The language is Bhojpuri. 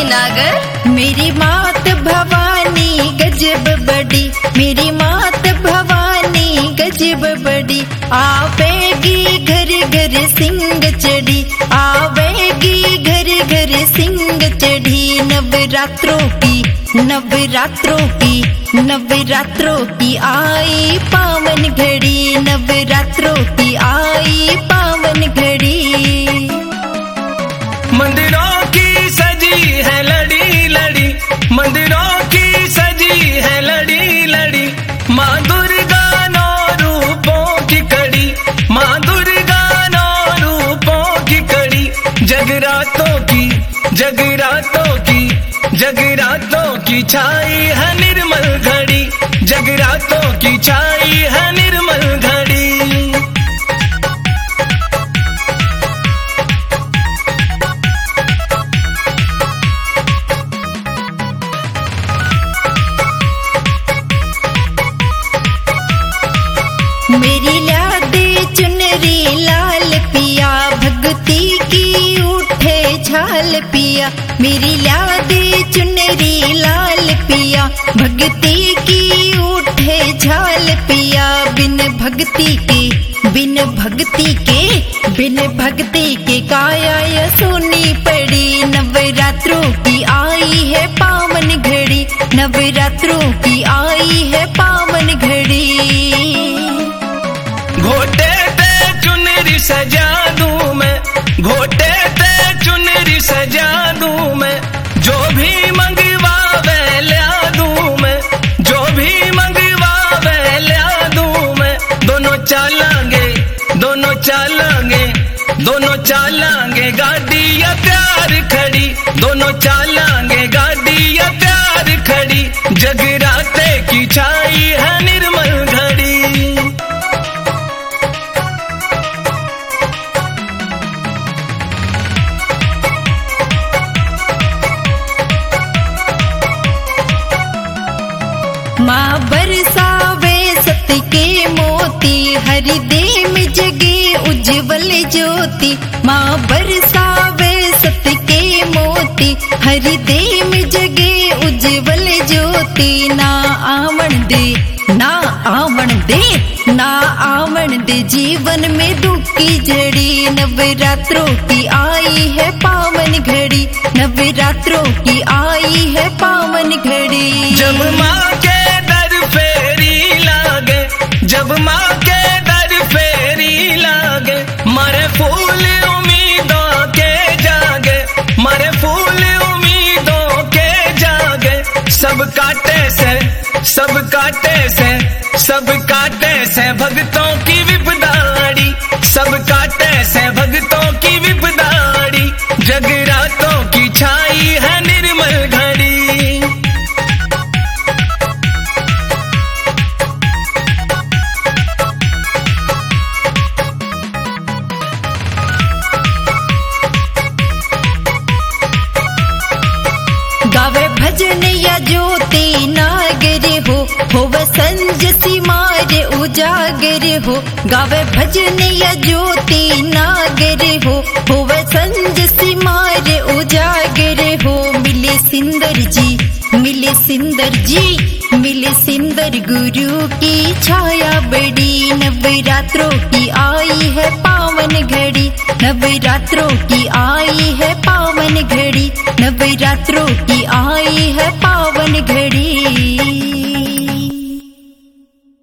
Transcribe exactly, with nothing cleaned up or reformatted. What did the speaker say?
नागर। मेरी मात भवानी गजब बड़ी, मेरी मात भवानी गजब बड़ी, आवेगी घर घर सिंह चढ़ी, आवेगी घर घर सिंह चढ़ी। नवरात्रों की नवरात्रों की नवरात्रों की आई पावन घड़ी, नवरात्रों की आई पावन घड़ी। मंदिरों की सजी है लड़ी लड़ी, मंदिरों की सजी है लड़ी लड़ी, माँ दुर्गा नौ रूपों की कड़ी, माँ दुर्गा नौ रूपों की कड़ी। जगरातों की जगरातों की जगरातों की छाई है निर्मल घड़ी, जगरातों की छाई है निर्मल घड़ी। मेरी लादे चुनरी लाल पिया, भक्ति की उठे झाल पिया, मेरी लादे चुनरी लाल पिया, भक्ति की उठे झाल पिया। बिन भक्ति के बिन भक्ति के बिन भक्ति के काया या सोनी पड़ी। नवरात्रों की आई है पावन घड़ी, नवरात्रों की आई है पावन घड़ी। घोटे पे चुनरी सजा दूं मैं, घोटे पे चुनरी सजा दूं मैं, जो भी मंगवावे ला दूं मैं, जो भी मंगवावे ला दूं मैं। दोनों चालांगे दोनों चालांगे दोनों चालांगे गाड़ी या प्यार खड़ी, दोनों चालांगे गाड़ी या प्यार खड़ी। जगराते की छाई है निर्मल घड़ी। माँ बरसावे सत्य के मोती, हृदय में जगे उज्जवल ज्योति। माँ बरसावे सत्य के मोती, हृदय में जगे उज्जवल ज्योति। ना आवण दे ना आवण दे ना आवण दे जीवन में दुख की जड़ी। नवरात्रों की आई है पावन घड़ी, नवरात्रों की आई है पावन घड़ी। जब माँ के दर फेरी लागे, जब माँ के दर फेरी लागे, मरे फूल उम्मीदों के जागे, मरे फूल उम्मीदों के जागे। सब काटे से सब काटे से सब काटे से भक्तों की विपदाड़ी, सब काटे से भक्तों की विपदाड़ी। जगरातों की छाई है निर्मल घड़ी। गावे भजन या ज्योति नागर हो, हो संज सिमारे उजागर हो। गावे भजन या ज्योति नागर हो, हो संज सिमारे उजागर हो। मिले सिंदर जी मिले सिंदर जी मिले सिंदर गुरु की छाया बड़ी। नवरात्रों की आई है पावन घड़ी, नवरात्रों की आई है पावन घड़ी, नवरात्रों की आई है पावन घड़ी।